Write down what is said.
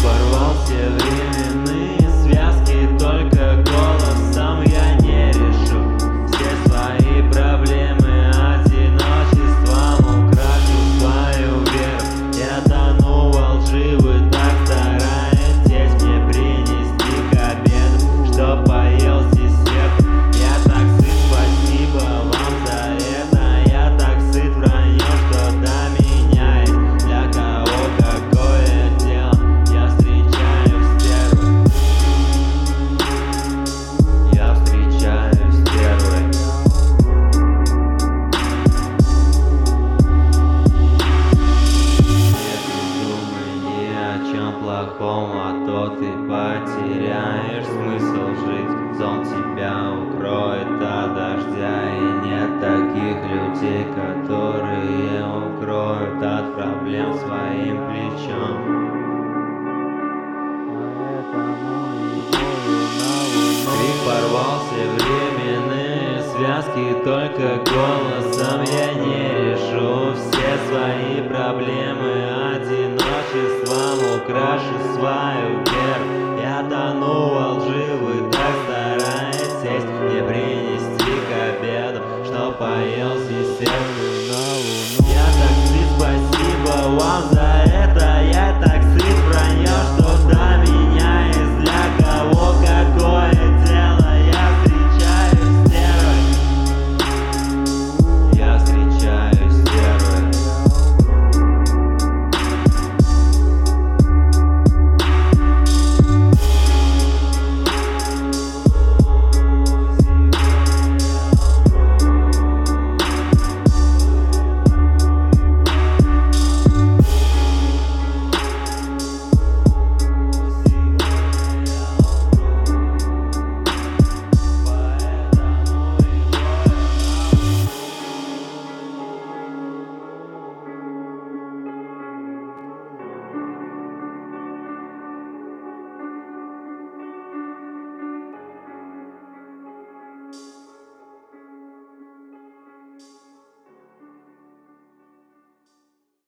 порвал все временные связки, только голосом я не решу все свои проблемы. Одиночеством украшу свою веру. Я тону во лжи, вы так стараетесь мне принести к обеду, что поел десерт. Я так сыт, спасибо вам за это. Я так сыт враньем, что до меня есть для кого какое дело. Я встречаю стервы, я встречаю стервы. Не думай ни о чем плохом, а то ты потеряешь смысл жить. Сон тебя укроет от дождя, и нет таких людей, которые укроют от проблем своим плечом. Крик порвал все временные связки, только голосом я не решу все свои проблемы. Одиночеством украшу свою веру. Я тону во лжи, вы так стараетесь мне принести к обеду, что поел десерт.